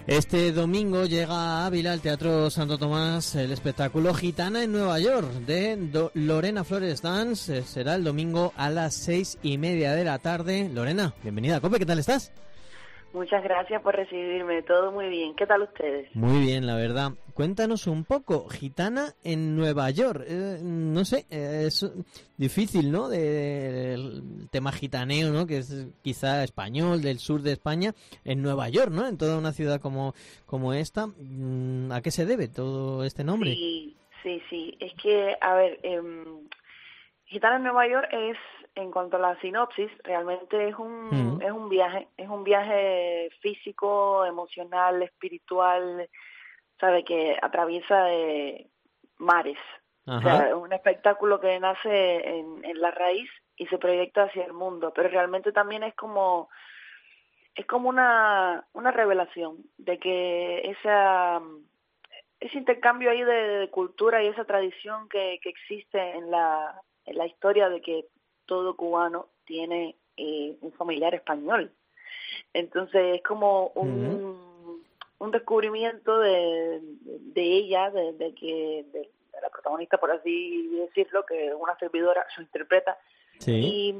Este domingo llega a Ávila, al Teatro Santo Tomás, el espectáculo Gitana en Nueva York de Lorena Flores Dance. Será el domingo a las 6:30 de la tarde. Lorena, bienvenida a COPE, ¿qué tal estás? Muchas gracias por recibirme, todo muy bien. ¿Qué tal ustedes? Muy bien, la verdad. Cuéntanos un poco, Gitana en Nueva York. No sé, es difícil, ¿no? El tema gitaneo, ¿no? Que es quizá español, del sur de España, en Nueva York, ¿no? En toda una ciudad como esta. ¿A qué se debe todo este nombre? Sí. Es que, a ver, Gitana en Nueva York es, en cuanto a la sinopsis, realmente es un viaje físico, emocional, espiritual, sabe, que atraviesa mares. Ajá. O sea, es un espectáculo que nace en la raíz y se proyecta hacia el mundo, pero realmente también es como una revelación de que ese intercambio ahí de cultura y esa tradición que existe en la historia de que todo cubano tiene un familiar español. Entonces es como un descubrimiento de ella, de la protagonista, por así decirlo, que una servidora su interpreta, sí. Y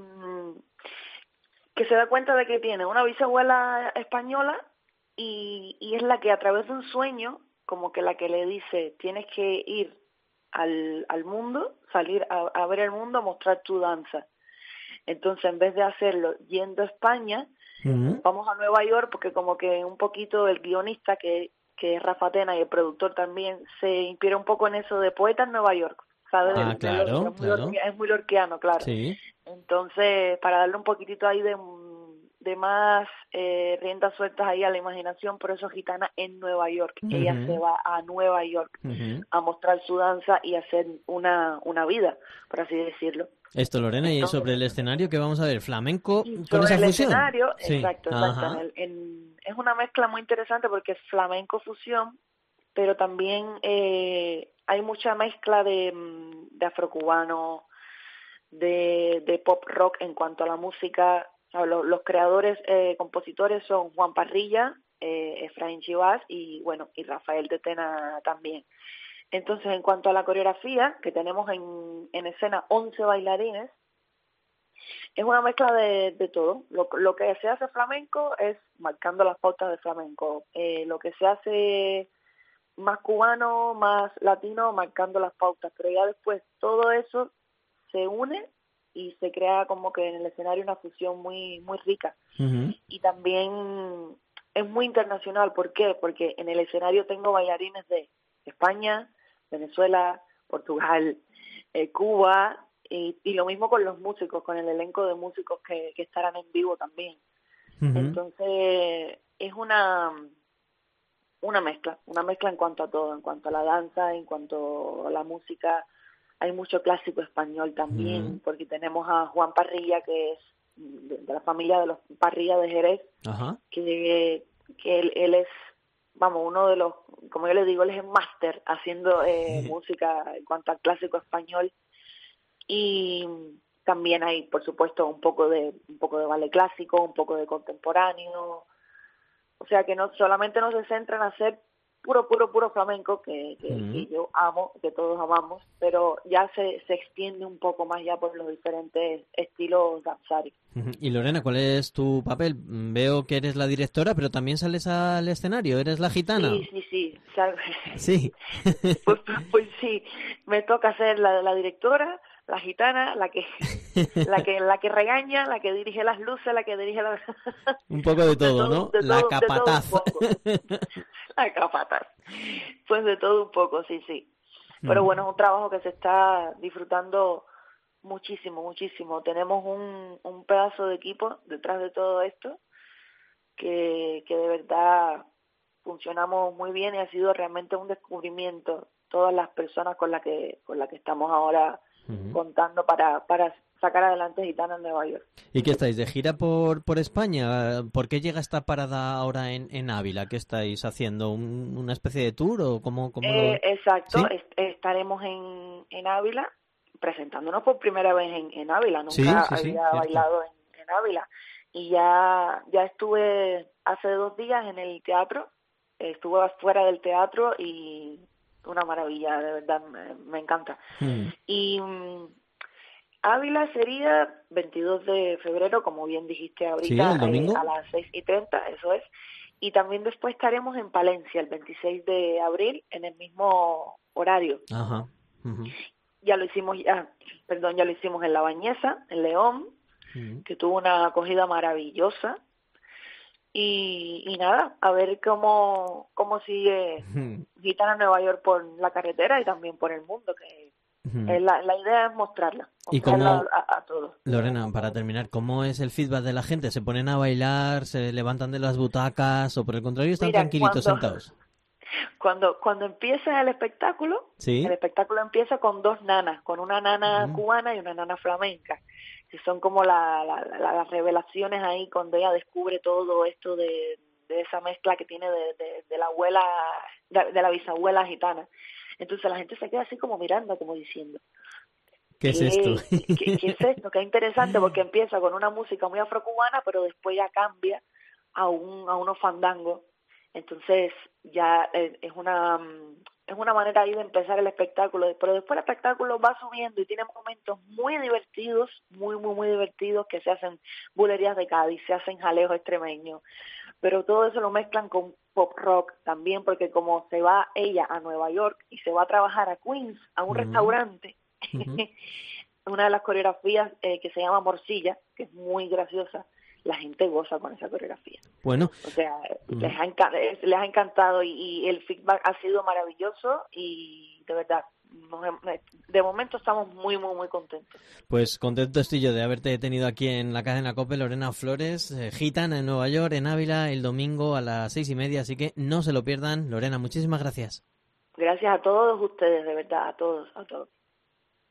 que se da cuenta de que tiene una bisabuela española y es la que a través de un sueño, como que la que le dice, tienes que ir al mundo, salir a ver el mundo, a mostrar tu danza. Entonces, en vez de hacerlo yendo a España, vamos a Nueva York, porque como que un poquito el guionista, que es Rafa Tena, y el productor también, se inspira un poco en eso de poeta en Nueva York, ¿sabes? Claro. Es muy lorquiano, claro. Sí. Entonces, para darle un poquitito ahí de más riendas sueltas ahí a la imaginación, por eso Gitana en Nueva York. Ella se va a Nueva York a mostrar su danza y hacer una vida, por así decirlo. Esto, Lorena, y sobre el escenario, ¿qué vamos a ver? ¿Flamenco con sobre esa el fusión? Escenario, sí. Exacto. Es una mezcla muy interesante porque es flamenco fusión, pero también hay mucha mezcla de afrocubano, de pop rock en cuanto a la música. Los creadores, compositores son Juan Parrilla, Efraín Chivas y Rafael de Tena también. Entonces, en cuanto a la coreografía, que tenemos en escena 11 bailarines, es una mezcla de todo. Lo que se hace flamenco es marcando las pautas de flamenco. Lo que se hace más cubano, más latino, marcando las pautas. Pero ya después todo eso se une y se crea como que en el escenario una fusión muy muy rica. Y también es muy internacional. ¿Por qué? Porque en el escenario tengo bailarines de España, Venezuela, Portugal, Cuba, y lo mismo con los músicos, con el elenco de músicos que estarán en vivo también. Entonces es una mezcla en cuanto a todo, en cuanto a la danza, en cuanto a la música. Hay mucho clásico español también, porque tenemos a Juan Parrilla, que es de la familia de los Parrilla de Jerez, que él es, uno de los, como yo le digo, él es el máster haciendo música en cuanto al clásico español. Y también hay, por supuesto, un poco de ballet clásico, un poco de contemporáneo. O sea que no solamente no se centra en hacer puro flamenco, que yo amo, que todos amamos, pero ya se extiende un poco más ya por los diferentes estilos danzarios. Y Lorena, ¿cuál es tu papel? Veo que eres la directora, pero también sales al escenario, ¿eres la gitana? Sí. Sí. pues sí, me toca ser la directora, la gitana, la que regaña, la que dirige las luces, la que dirige la... Un poco de todo, ¿no? La capataz. La capataz. Pues de todo un poco, sí. Pero bueno, es un trabajo que se está disfrutando muchísimo. Tenemos un pedazo de equipo detrás de todo esto que de verdad funcionamos muy bien, y ha sido realmente un descubrimiento todas las personas con la que estamos ahora contando para sacar adelante Gitana en Nueva York. ¿Y qué estáis, de gira por España? ¿Por qué llega esta parada ahora en Ávila? ¿Qué estáis haciendo? ¿Una especie de tour o cómo Exacto, ¿sí? Estaremos en Ávila, presentándonos por primera vez en Ávila. Nunca había bailado en Ávila. Y ya estuve hace 2 días en el teatro estuve fuera del teatro y una maravilla, de verdad, me encanta. Y Ávila sería 22 de febrero, como bien dijiste ahorita, ¿Sí, el domingo? A las 6:30, eso es. Y también después estaremos en Palencia el 26 de abril en el mismo horario. Ajá. Ya lo hicimos en La Bañeza, en León, que tuvo una acogida maravillosa. Y nada, a ver cómo sigue Gitana Nueva York por la carretera y también por el mundo, que la idea es mostrarla ¿Y cómo, a todos. Lorena, para terminar, cómo es el feedback de la gente? ¿Se ponen a bailar, se levantan de las butacas o por el contrario están tranquilitos sentados? Cuando empieza el espectáculo, ¿Sí? El espectáculo empieza con dos nanas, con una nana cubana y una nana flamenca, que son como las revelaciones ahí cuando ella descubre todo esto de esa mezcla que tiene de la abuela, de la bisabuela gitana. Entonces la gente se queda así como mirando, como diciendo, ¿qué es esto? ¿Qué es esto? Qué interesante, porque empieza con una música muy afrocubana, pero después ya cambia a unos fandangos. Entonces ya es una manera ahí de empezar el espectáculo, pero después el espectáculo va subiendo y tiene momentos muy divertidos, muy divertidos, que se hacen bulerías de Cádiz, se hacen jaleos extremeños, pero todo eso lo mezclan con pop rock también, porque como se va ella a Nueva York y se va a trabajar a Queens, a un restaurante, una de las coreografías que se llama Morcilla, que es muy graciosa, la gente goza con esa coreografía. Bueno. O sea, les ha encantado y el feedback ha sido maravilloso y de verdad, de momento estamos muy contentos. Pues contento estoy yo de haberte tenido aquí en la cadena COPE, Lorena Flores, gitana en Nueva York, en Ávila, el domingo a las 6:30, así que no se lo pierdan. Lorena, muchísimas gracias. Gracias a todos ustedes, de verdad, a todos.